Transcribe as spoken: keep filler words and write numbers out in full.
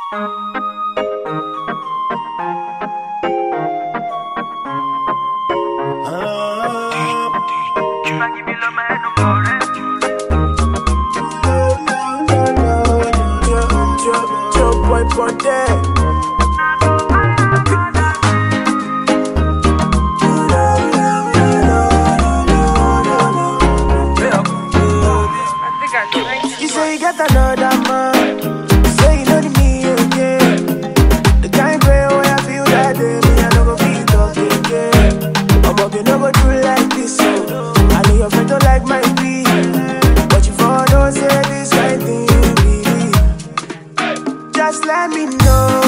You say you got another man, you say you know the me again. The kind way where I feel that day, me I no go feel talk again. I'm up, you no go do like this, so I know your friend don't like my beat, but you for don't say this kind thing, baby. Just let me know.